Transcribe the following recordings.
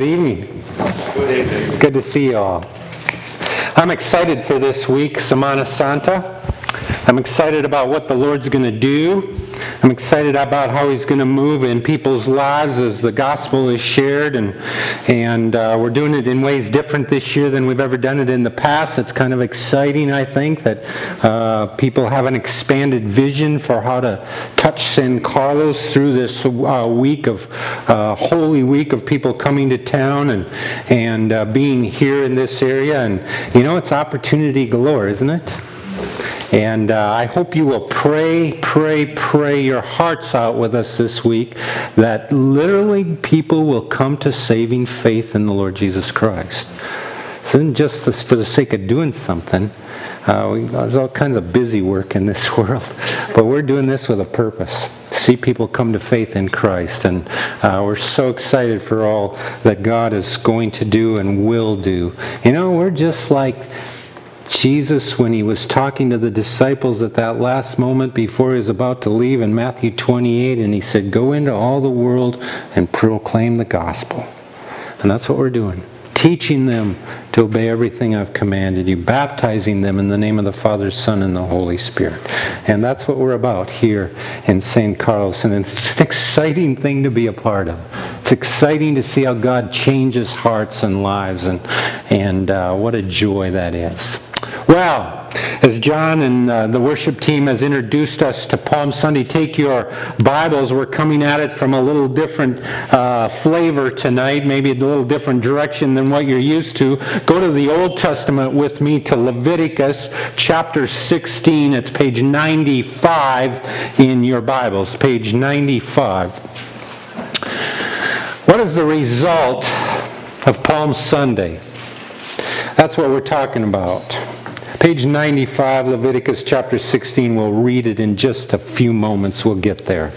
evening. Good evening. Good to see you all. I'm excited for this week, Semana Santa. I'm excited about what the Lord's going to do. I'm excited about how He's going to move in people's lives as the gospel is shared, and we're doing it in ways different this year than we've ever done it in the past. It's kind of exciting, I think, that people have an expanded vision for how to touch San Carlos through this week of Holy Week of people coming to town and being here in this area. And it's opportunity galore, isn't it? And I hope you will pray your hearts out with us this week that literally people will come to saving faith in the Lord Jesus Christ. So not just for the sake of doing something. There's all kinds of busy work in this world. But we're doing this with a purpose. See people come to faith in Christ. And we're so excited for all that God is going to do and will do. We're just like Jesus, when he was talking to the disciples at that last moment before he was about to leave in Matthew 28, and he said, "Go into all the world and proclaim the gospel." And that's what we're doing. Teaching them to obey everything I've commanded you, baptizing them in the name of the Father, Son, and the Holy Spirit. And that's what we're about here in St. Carlos. And it's an exciting thing to be a part of. It's exciting to see how God changes hearts and lives, and what a joy that is. Well, as John and the worship team has introduced us to Palm Sunday, take your Bibles. We're coming at it from a little different flavor tonight, maybe a little different direction than what you're used to. Go to the Old Testament with me to Leviticus chapter 16. It's page 95 in your Bibles, page 95. What is the result of Palm Sunday? That's what we're talking about. Page 95, Leviticus chapter 16. We'll read it in just a few moments. We'll get there.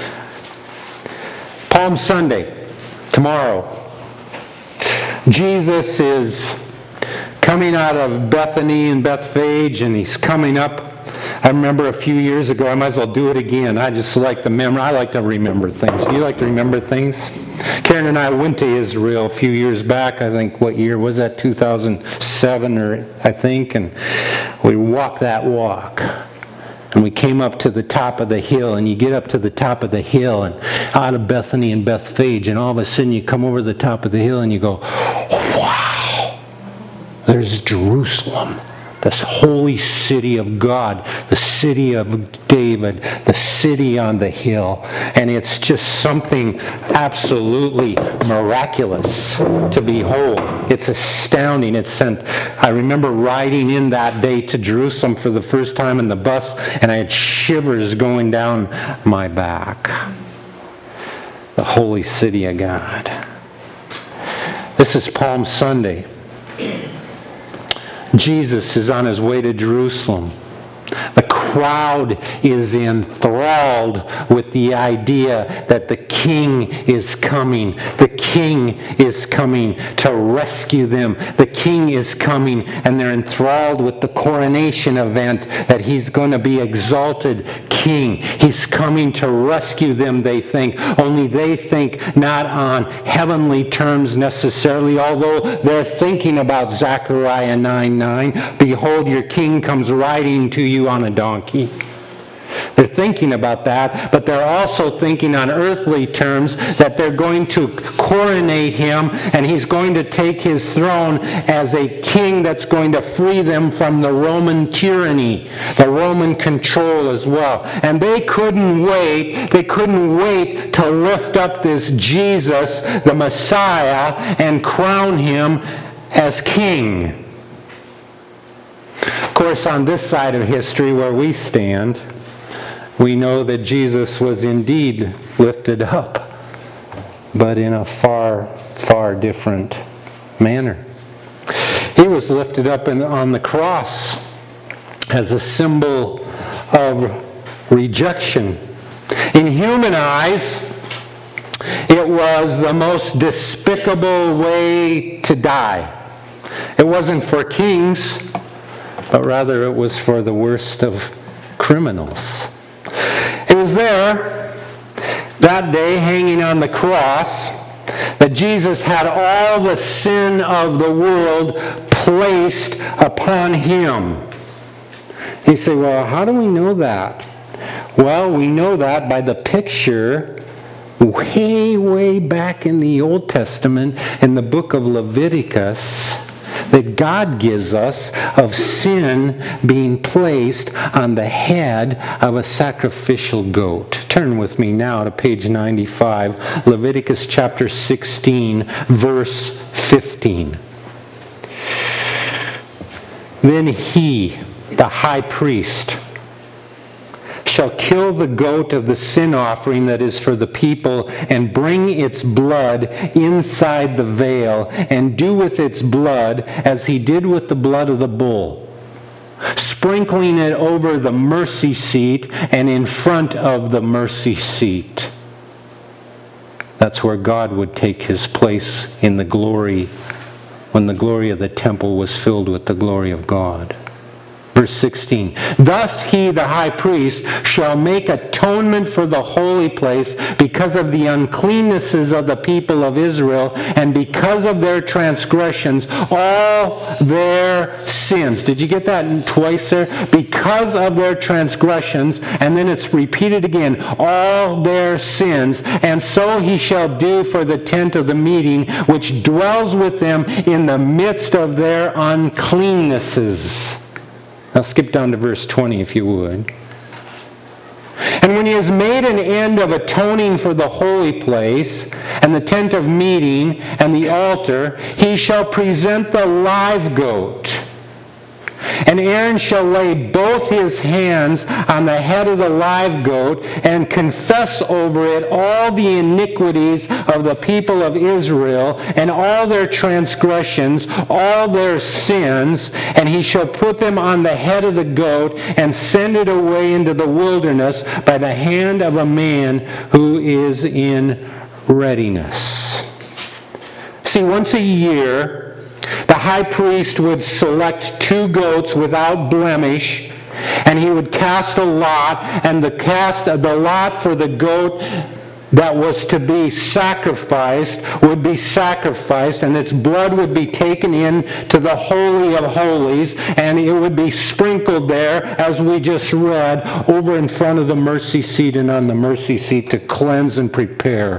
Palm Sunday, tomorrow. Jesus is coming out of Bethany and Bethphage, and he's coming up. I remember a few years ago, I might as well do it again. I just like to remember things. Do you like to remember things? Karen and I went to Israel a few years back. I think, what year was that? 2007, and we walked that walk. And we came up to the top of the hill, and you get up to the top of the hill and out of Bethany and Bethphage, and all of a sudden you come over the top of the hill and you go, wow, there's Jerusalem. This holy city of God, the city of David, the city on the hill. And it's just something absolutely miraculous to behold. It's astounding. I remember riding in that day to Jerusalem for the first time in the bus, and I had shivers going down my back. The holy city of God. This is Palm Sunday. Jesus is on his way to Jerusalem. The crowd is enthralled with the idea that the king is coming. The king is coming to rescue them. The king is coming, and they're enthralled with the coronation event that he's going to be exalted king. He's coming to rescue them, they think. Only they think not on heavenly terms necessarily, although they're thinking about Zechariah 9:9. Behold, your king comes riding to you on a donkey. They're thinking about that, but they're also thinking on earthly terms that they're going to coronate him, and he's going to take his throne as a king that's going to free them from the Roman tyranny, the Roman control as well. And they couldn't wait to lift up this Jesus, the Messiah, and crown him as king. Of course, on this side of history where we stand, we know that Jesus was indeed lifted up, but in a far, far different manner. He was lifted up on the cross as a symbol of rejection. In human eyes, it was the most despicable way to die. It wasn't for kings, but rather it was for the worst of criminals. It was there that day, hanging on the cross, That Jesus had all the sin of the world placed upon him. You say, well, how do we know that? Well, we know that by the picture way, way back in the Old Testament in the book of Leviticus that God gives us of sin being placed on the head of a sacrificial goat. Turn with me now to page 95, Leviticus chapter 16, verse 15. Then he, the high priest, shall kill the goat of the sin offering that is for the people, and bring its blood inside the veil, and do with its blood as he did with the blood of the bull, sprinkling it over the mercy seat and in front of the mercy seat. That's where God would take his place in the glory, when the glory of the temple was filled with the glory of God. Verse 16, thus he, the high priest, shall make atonement for the holy place because of the uncleannesses of the people of Israel and because of their transgressions, all their sins. Did you get that twice there? Because of their transgressions, and then it's repeated again, all their sins. And so he shall do for the tent of the meeting, which dwells with them in the midst of their uncleannesses. Now skip down to verse 20 if you would. And when he has made an end of atoning for the holy place and the tent of meeting and the altar, he shall present the live goat. And Aaron shall lay both his hands on the head of the live goat and confess over it all the iniquities of the people of Israel and all their transgressions, all their sins, and he shall put them on the head of the goat and send it away into the wilderness by the hand of a man who is in readiness. See, once a year, the high priest would select 2 goats without blemish, and he would cast a lot, and the lot for the goat that was to be sacrificed would be sacrificed, and its blood would be taken in to the Holy of Holies, and it would be sprinkled there, as we just read, over in front of the mercy seat and on the mercy seat to cleanse and prepare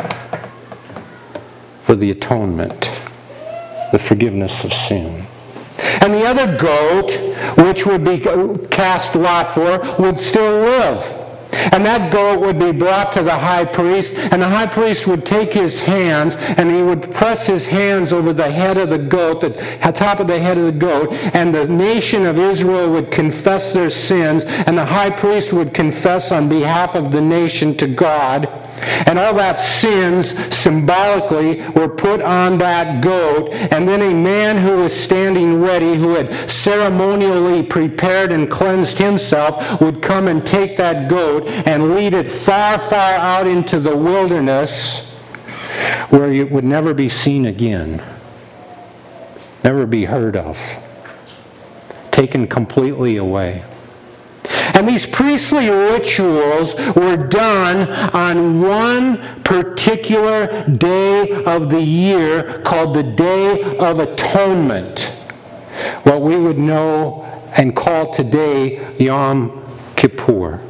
for the atonement, the forgiveness of sin. And the other goat, which would be cast lot for, would still live. And that goat would be brought to the high priest, and the high priest would take his hands, and he would press his hands over the head of the goat, the top of the head of the goat, and the nation of Israel would confess their sins, and the high priest would confess on behalf of the nation to God. And all that sins symbolically were put on that goat, and then a man who was standing ready, who had ceremonially prepared and cleansed himself, would come and take that goat and lead it far, far out into the wilderness where it would never be seen again, never be heard of, taken completely away. And these priestly rituals were done on one particular day of the year called the Day of Atonement, what we would know and call today Yom Kippur.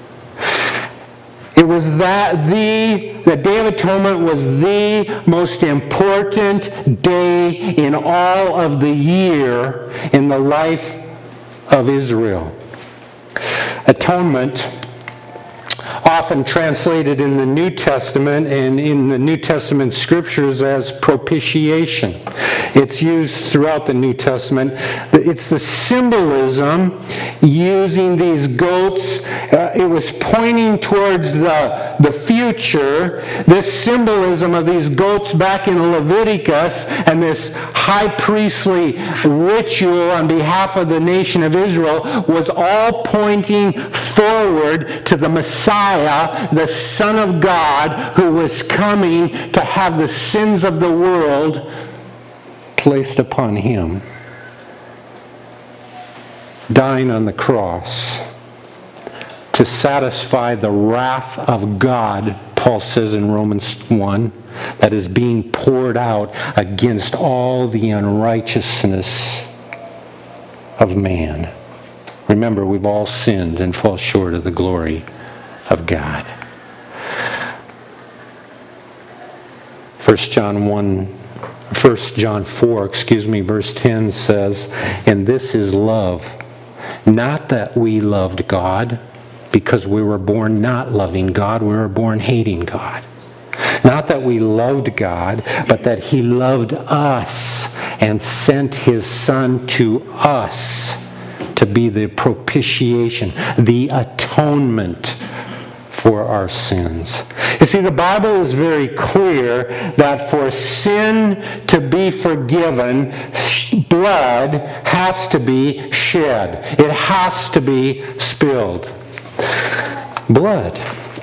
It was the Day of Atonement was the most important day in all of the year in the life of Israel. Atonement, often translated in the New Testament and in the New Testament scriptures as propitiation. It's used throughout the New Testament. It's the symbolism using these goats. It was pointing towards the future. This symbolism of these goats back in Leviticus and this high priestly ritual on behalf of the nation of Israel was all pointing forward to the Messiah, the Son of God, who was coming to have the sins of the world placed upon him, dying on the cross to satisfy the wrath of God Paul says in Romans 1, that is being poured out against all the unrighteousness of man. Remember, we've all sinned and fall short of the glory of God. 1 John 4, verse 10 says, "And this is love, not that we loved God, because we were born not loving God, we were born hating God. Not that we loved God, but that He loved us and sent His Son to us to be the propitiation, the atonement for our sins." You see, the Bible is very clear that for sin to be forgiven, blood has to be shed. It has to be spilled. Blood.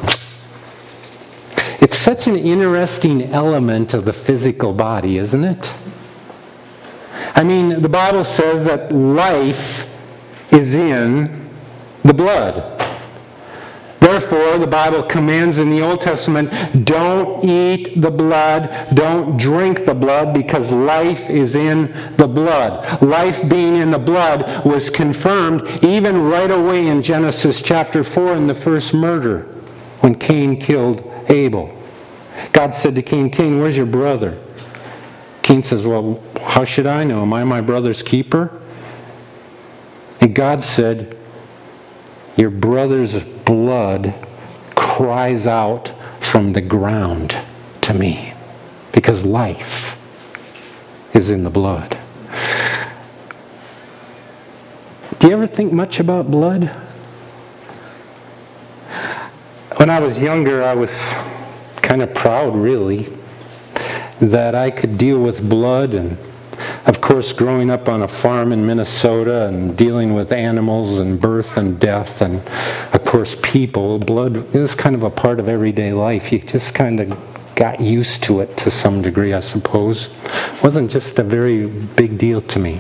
It's such an interesting element of the physical body, isn't it? I mean, the Bible says that life is in the blood. Therefore, the Bible commands in the Old Testament, don't eat the blood, don't drink the blood, because life is in the blood. Life being in the blood was confirmed even right away in Genesis chapter 4 in the first murder, when Cain killed Abel. God said to Cain, "Cain, where's your brother?" Cain says, "Well, how should I know? Am I my brother's keeper?" And God said, "Your brother's blood cries out from the ground to me, because life is in the blood." Do you ever think much about blood? When I was younger, I was kind of proud, really, that I could deal with blood. And of course, growing up on a farm in Minnesota and dealing with animals and birth and death and, of course, people, blood is kind of a part of everyday life. You just kind of got used to it to some degree, I suppose. It wasn't just a very big deal to me.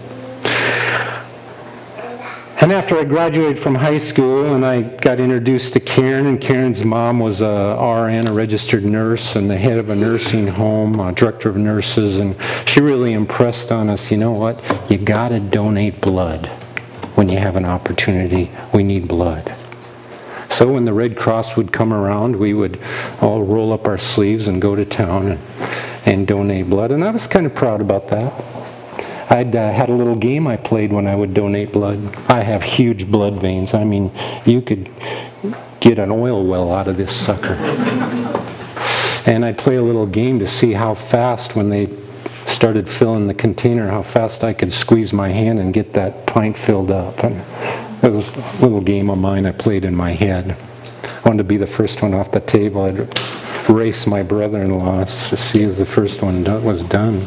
And after I graduated from high school and I got introduced to Karen, and Karen's mom was a RN, a registered nurse, and the head of a nursing home, a director of nurses, and she really impressed on us, you know what, you got to donate blood when you have an opportunity. We need blood. So when the Red Cross would come around, we would all roll up our sleeves and go to town and donate blood, and I was kind of proud about that. I'd had a little game I played when I would donate blood. I have huge blood veins. I mean, you could get an oil well out of this sucker. And I'd play a little game to see how fast, when they started filling the container, how fast I could squeeze my hand and get that pint filled up. And it was a little game of mine I played in my head. I wanted to be the first one off the table. I'd race my brother-in-law to see if the first one was done.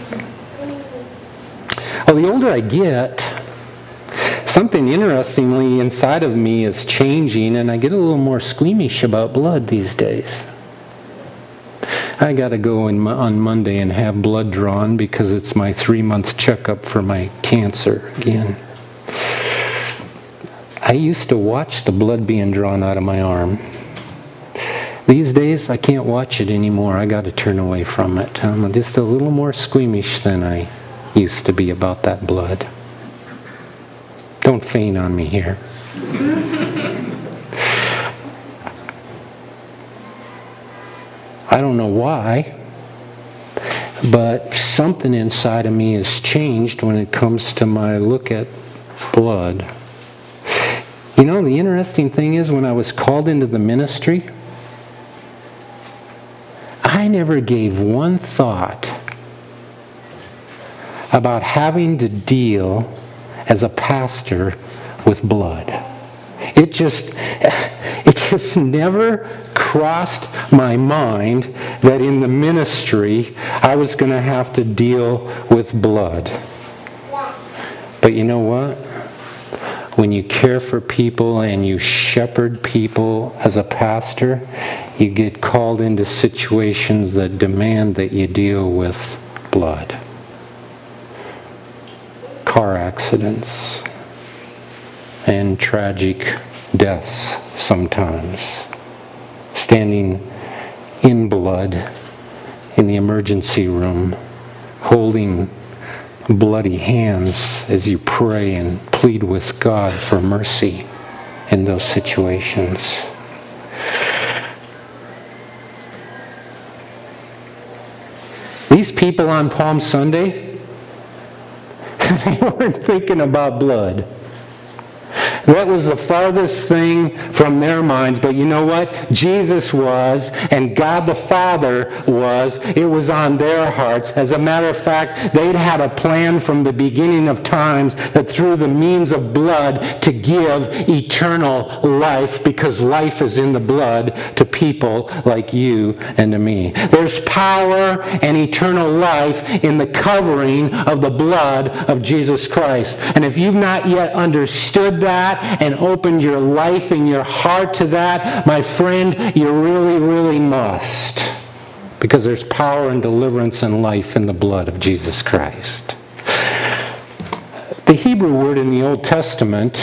Well, the older I get, something interestingly inside of me is changing, and I get a little more squeamish about blood these days. I got to go on Monday and have blood drawn because it's my 3-month checkup for my cancer again. I used to watch the blood being drawn out of my arm. These days, I can't watch it anymore. I got to turn away from it. I'm just a little more squeamish than I used to be about that blood. Don't faint on me here. I don't know why, but something inside of me has changed when it comes to my look at blood. You know, the interesting thing is, when I was called into the ministry, I never gave one thought about having to deal as a pastor with blood. It just never crossed my mind that in the ministry I was going to have to deal with blood. But you know what? When you care for people and you shepherd people as a pastor, you get called into situations that demand that you deal with blood. Car accidents and tragic deaths sometimes. Standing in blood in the emergency room, holding bloody hands as you pray and plead with God for mercy in those situations. These people on Palm Sunday, they weren't thinking about blood. That was the farthest thing from their minds. But you know what? Jesus was, and God the Father was. It was on their hearts. As a matter of fact, they'd had a plan from the beginning of times that through the means of blood to give eternal life, because life is in the blood, to people like you and to me. There's power and eternal life in the covering of the blood of Jesus Christ. And if you've not yet understood that, and opened your life and your heart to that, my friend, you really, really must. Because there's power and deliverance and life in the blood of Jesus Christ. The Hebrew word in the Old Testament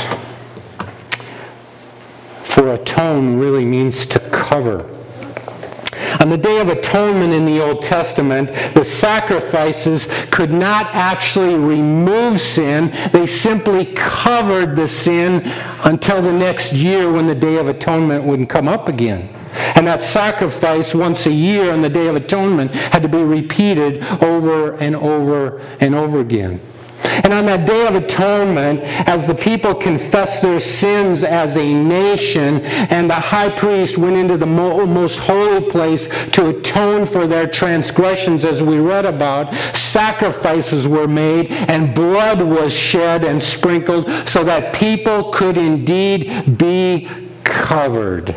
for atone really means to cover. On the Day of Atonement in the Old Testament, the sacrifices could not actually remove sin. They simply covered the sin until the next year when the Day of Atonement wouldn't come up again. And that sacrifice once a year on the Day of Atonement had to be repeated over and over and over again. And on that Day of Atonement, as the people confessed their sins as a nation, and the high priest went into the most holy place to atone for their transgressions, as we read about, sacrifices were made, and blood was shed and sprinkled so that people could indeed be covered.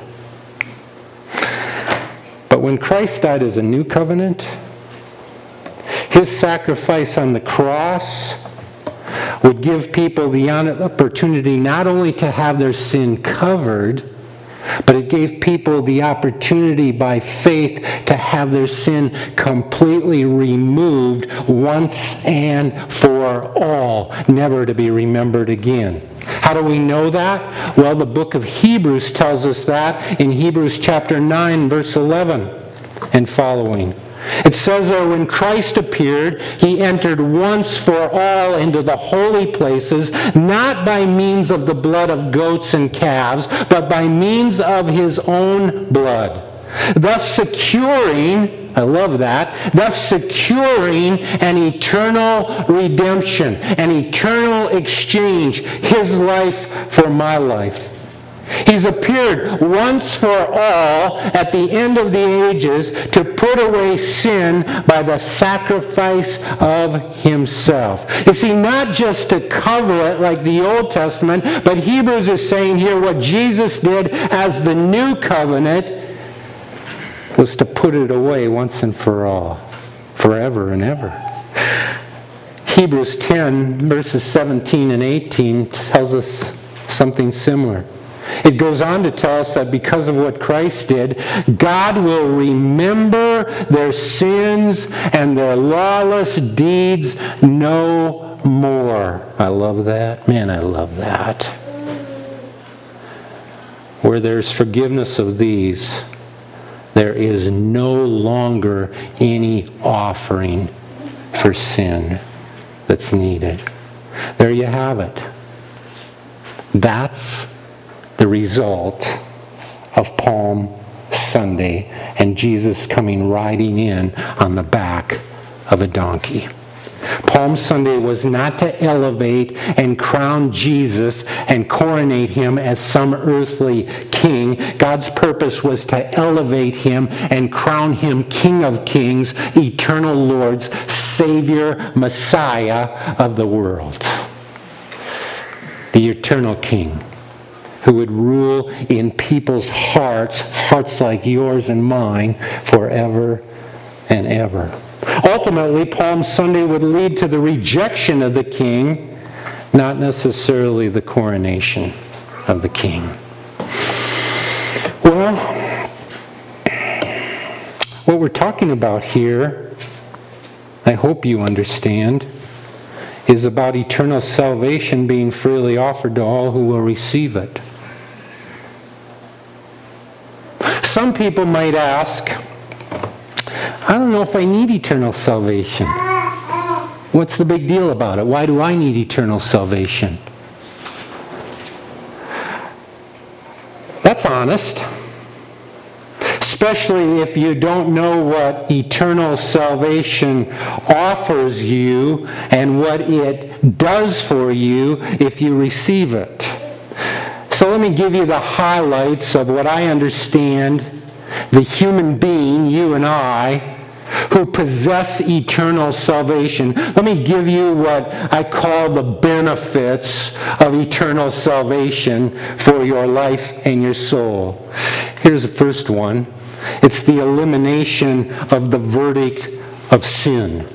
But when Christ died as a new covenant, his sacrifice on the cross would give people the opportunity not only to have their sin covered, but it gave people the opportunity by faith to have their sin completely removed once and for all, never to be remembered again. How do we know that? Well, the book of Hebrews tells us that in Hebrews chapter 9, verse 11 and following. It says there, when Christ appeared, he entered once for all into the holy places, not by means of the blood of goats and calves, but by means of his own blood. Thus securing, I love that, thus securing an eternal redemption, an eternal exchange, his life for my life. He's appeared once for all at the end of the ages to put away sin by the sacrifice of himself. You see, not just to cover it like the Old Testament, but Hebrews is saying here what Jesus did as the new covenant was to put it away once and for all, forever and ever. Hebrews 10, verses 17 and 18 tells us something similar. It goes on to tell us that because of what Christ did, God will remember their sins and their lawless deeds no more. I love that. Man, I love that. Where there's forgiveness of these, there is no longer any offering for sin that's needed. There you have it. That's the result of Palm Sunday and Jesus coming riding in on the back of a donkey. Palm Sunday was not to elevate and crown Jesus and coronate him as some earthly king. God's purpose was to elevate him and crown him King of Kings, eternal Lord's Savior, Messiah of the world. The eternal King, who would rule in people's hearts like yours and mine, forever and ever. Ultimately, Palm Sunday would lead to the rejection of the king, not necessarily the coronation of the king. Well, what we're talking about here, I hope you understand, is about eternal salvation being freely offered to all who will receive it. Some people might ask, I don't know if I need eternal salvation. What's the big deal about it? Why do I need eternal salvation? That's honest. Especially if you don't know what eternal salvation offers you and what it does for you if you receive it. So let me give you the highlights of what I understand the human being, you and I, who possess eternal salvation. Let me give you what I call the benefits of eternal salvation for your life and your soul. Here's the first one. It's the elimination of the verdict of sin.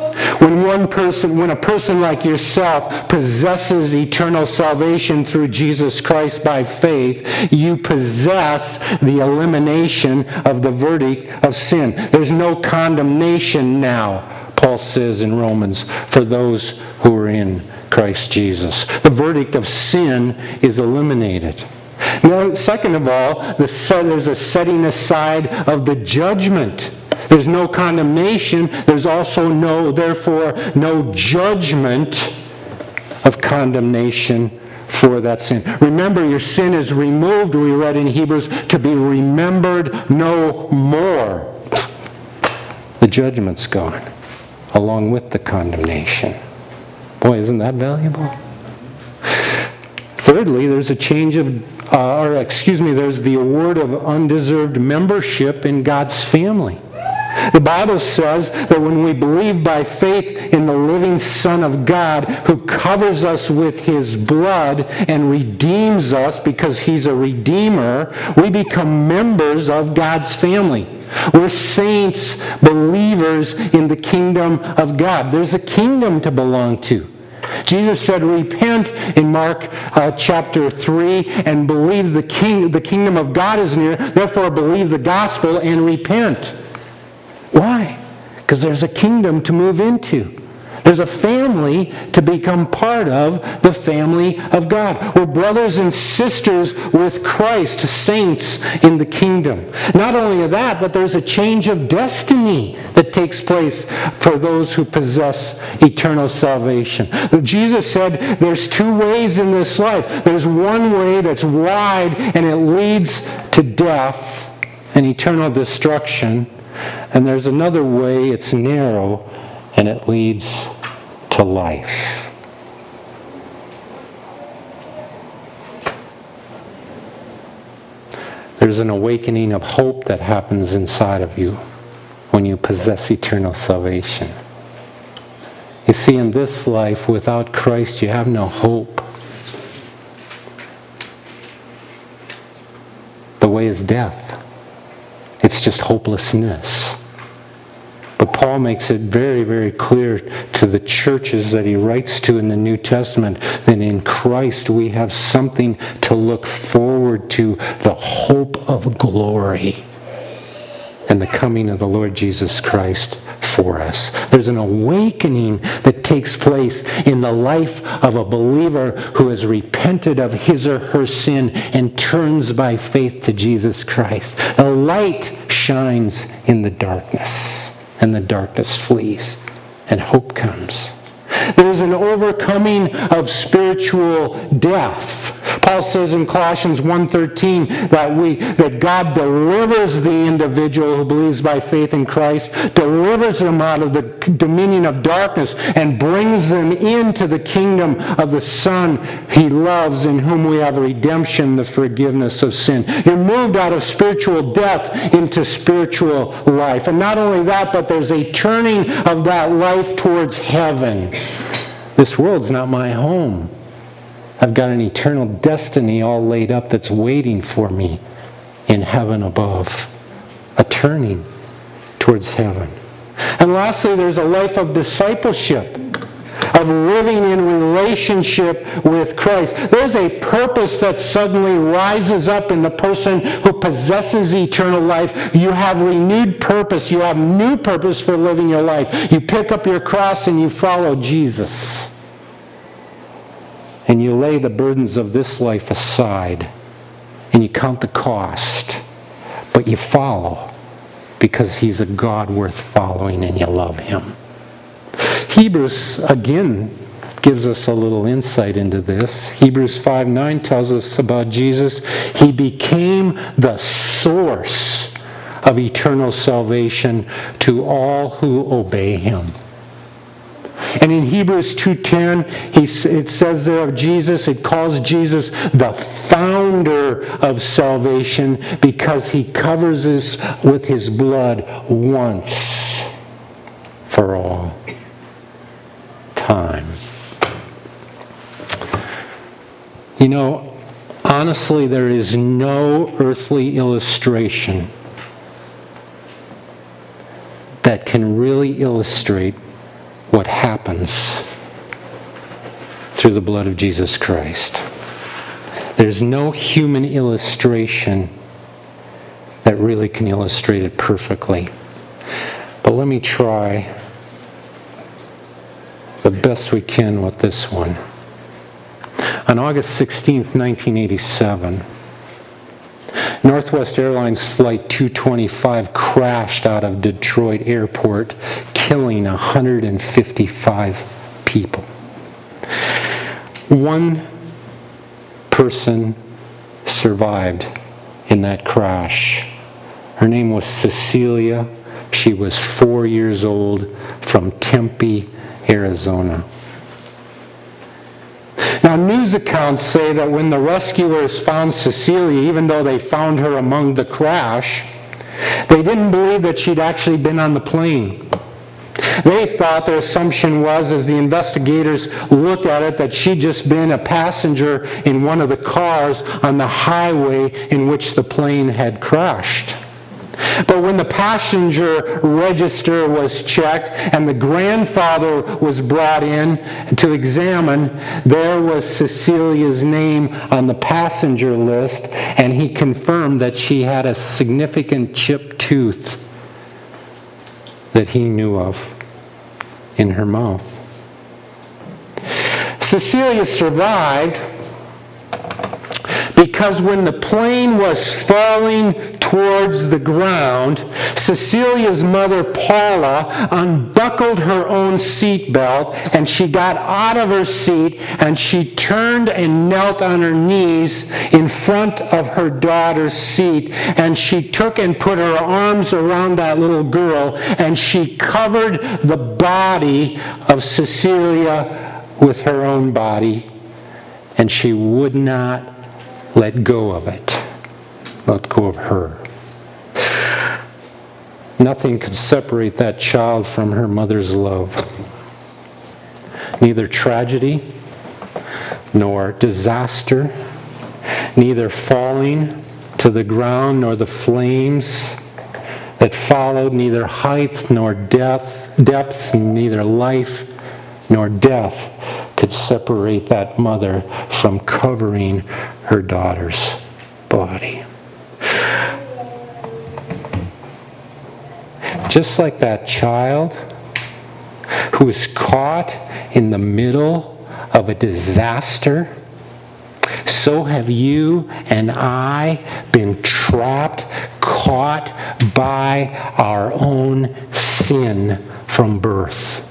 When a person like yourself possesses eternal salvation through Jesus Christ by faith, you possess the elimination of the verdict of sin. There's no condemnation now, Paul says in Romans, for those who are in Christ Jesus. The verdict of sin is eliminated. Now, second of all, there's a setting aside of the judgment. There's no condemnation. There's also therefore no judgment of condemnation for that sin. Remember, your sin is removed, we read in Hebrews, to be remembered no more. The judgment's gone, along with the condemnation. Boy, isn't that valuable? Thirdly, there's a change of, there's the award of undeserved membership in God's family. The Bible says that when we believe by faith in the living Son of God who covers us with His blood and redeems us because He's a redeemer, we become members of God's family. We're saints, believers in the kingdom of God. There's a kingdom to belong to. Jesus said, repent in Mark chapter 3 and believe the kingdom of God is near. Therefore believe the gospel and repent. Why? Because there's a kingdom to move into. There's a family to become part of, the family of God. We're brothers and sisters with Christ, saints in the kingdom. Not only that, but there's a change of destiny that takes place for those who possess eternal salvation. Jesus said there's two ways in this life. There's one way that's wide and it leads to death and eternal destruction. And there's another way, it's narrow, and it leads to life. There's an awakening of hope that happens inside of you when you possess eternal salvation. You see, in this life, without Christ, you have no hope. The way is death. It's just hopelessness. But Paul makes it very, very clear to the churches that he writes to in the New Testament that in Christ we have something to look forward to, the hope of glory and the coming of the Lord Jesus Christ for us. There's an awakening that takes place in the life of a believer who has repented of his or her sin and turns by faith to Jesus Christ. The light shines in the darkness, and the darkness flees, and hope comes. There's an overcoming of spiritual death. Paul says in Colossians 1:13 that God delivers the individual who believes by faith in Christ, delivers them out of the dominion of darkness, and brings them into the kingdom of the Son He loves, in whom we have redemption, the forgiveness of sin. You're moved out of spiritual death into spiritual life. And not only that, but there's a turning of that life towards heaven. This world's not my home. I've got an eternal destiny all laid up that's waiting for me in heaven above. A turning towards heaven. And lastly, there's a life of discipleship, of living in relationship with Christ. There's a purpose that suddenly rises up in the person who possesses eternal life. You have renewed purpose. You have new purpose for living your life. You pick up your cross and you follow Jesus. And you lay the burdens of this life aside. And you count the cost. But you follow because he's a God worth following and you love him. Hebrews, again, gives us a little insight into this. Hebrews 5:9 tells us about Jesus. He became the source of eternal salvation to all who obey him. And in Hebrews 2:10, it says there of Jesus, it calls Jesus the founder of salvation because he covers us with his blood once for all time. You know, honestly, there is no earthly illustration that can really illustrate what happens through the blood of Jesus Christ. There's no human illustration that really can illustrate it perfectly. But let me try the best we can with this one. On August 16th, 1987, Northwest Airlines Flight 225 crashed out of Detroit Airport, killing 155 people. One person survived in that crash. Her name was Cecilia. She was 4 years old, from Tempe, Arizona. Now, news accounts say that when the rescuers found Cecilia, even though they found her among the crash, they didn't believe that she'd actually been on the plane. They thought, their assumption was, as the investigators looked at it, that she'd just been a passenger in one of the cars on the highway in which the plane had crashed. But when the passenger register was checked and the grandfather was brought in to examine, there was Cecilia's name on the passenger list, and he confirmed that she had a significant chipped tooth that he knew of in her mouth. Cecilia survived because when the plane was falling towards the ground, Cecilia's mother, Paula, unbuckled her own seatbelt, and she got out of her seat, and she turned and knelt on her knees in front of her daughter's seat, and she took and put her arms around that little girl, and she covered the body of Cecilia with her own body, and she would not let go of it, let go of her. Nothing could separate that child from her mother's love. Neither tragedy nor disaster, neither falling to the ground nor the flames that followed, neither height nor depth, neither life nor death could separate that mother from covering her daughter's body. Just like that child who is caught in the middle of a disaster, so have you and I been trapped, caught by our own sin from birth.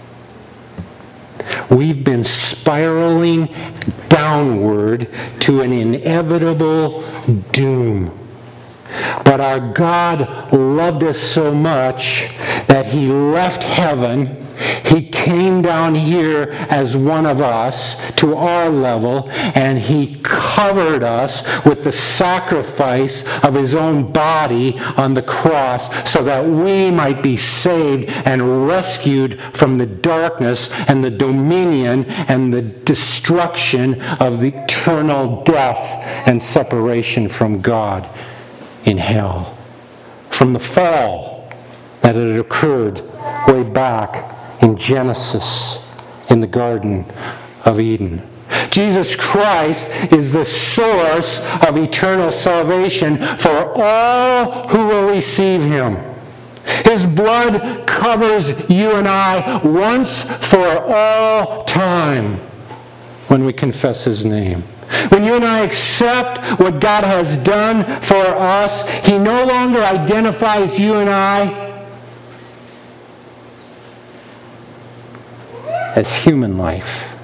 We've been spiraling downward to an inevitable doom. But our God loved us so much that he left heaven. He came down here as one of us to our level, and he covered us with the sacrifice of his own body on the cross so that we might be saved and rescued from the darkness and the dominion and the destruction of the eternal death and separation from God in hell, from the fall that had occurred way back in Genesis in the Garden of Eden. Jesus Christ is the source of eternal salvation for all who will receive him. His blood covers you and I once for all time. when we confess His name. When you and I accept what God has done for us, He no longer identifies you and I as human life,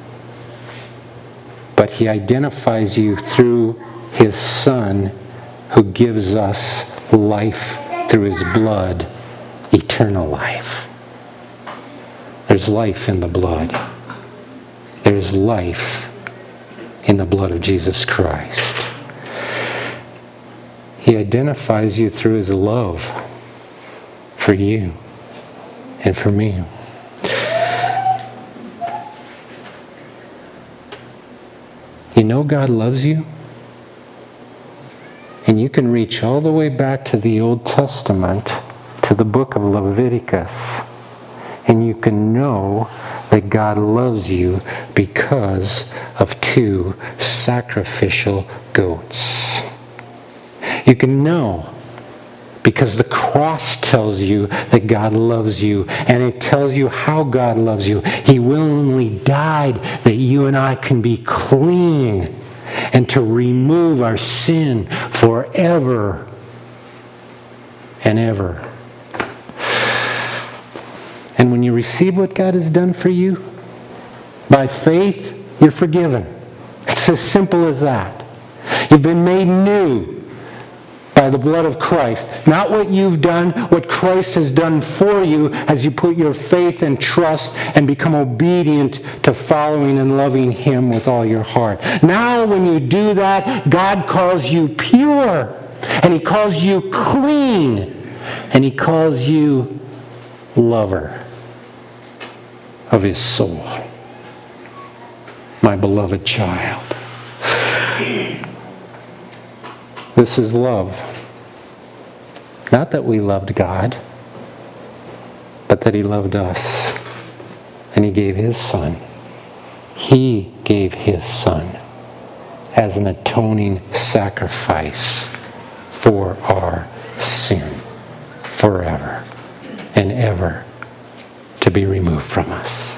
but He identifies you through His Son, who gives us life through His blood, eternal life. There's life in the blood. There's life in the blood of Jesus Christ. He identifies you through His love for you and for me. You know God loves you? And you can reach all the way back to the Old Testament, to the book of Leviticus, and you can know that God loves you because of 2 sacrificial goats. You can know because the cross tells you that God loves you, and it tells you how God loves you. He willingly died that you and I can be clean and to remove our sin forever and ever. And when you receive what God has done for you, by faith, you're forgiven. It's as simple as that. You've been made new by the blood of Christ. Not what you've done, what Christ has done for you as you put your faith and trust and become obedient to following and loving Him with all your heart. Now when you do that, God calls you pure, and He calls you clean, and He calls you lover of His soul. My beloved child. This is love. Not that we loved God, but that He loved us. And He gave His Son. He gave His Son as an atoning sacrifice for our sin, forever and ever, to be removed from us.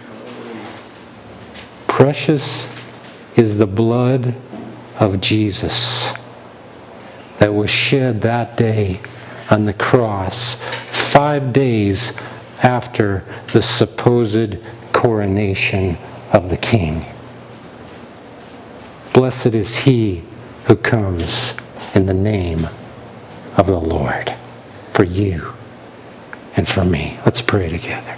Precious is the blood of Jesus that was shed that day on the cross, 5 days after the supposed coronation of the King. Blessed is he who comes in the name of the Lord, for you and for me. Let's pray together.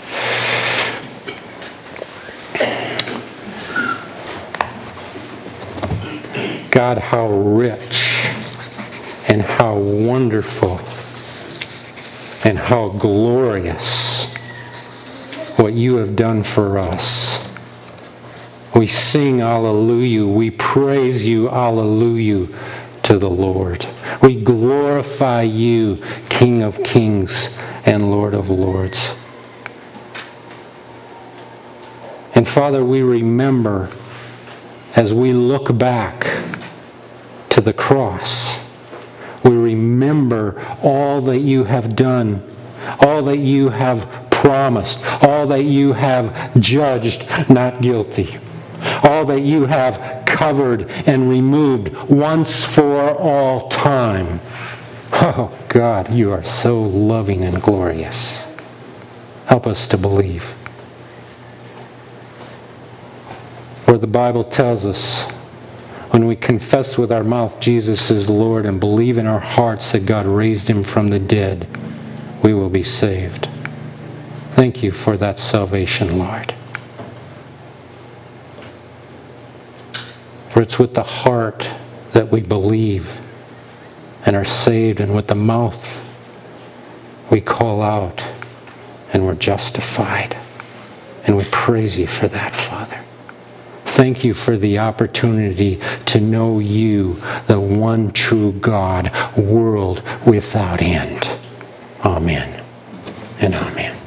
God, how rich and how wonderful and how glorious what you have done for us. We sing Alleluia. We praise you, Alleluia, to the Lord. We glorify you, King of Kings and Lord of Lords. And Father, we remember as we look back to the cross, we remember all that you have done, all that you have promised, all that you have judged not guilty, all that you have covered and removed once for all time. Oh God, you are so loving and glorious. Help us to believe. For the Bible tells us, when we confess with our mouth Jesus is Lord and believe in our hearts that God raised him from the dead, we will be saved. Thank you for that salvation, Lord. For it's with the heart that we believe and are saved, and with the mouth we call out and we're justified. And we praise you for that, Father. Thank you for the opportunity to know you, the one true God, world without end. Amen and amen.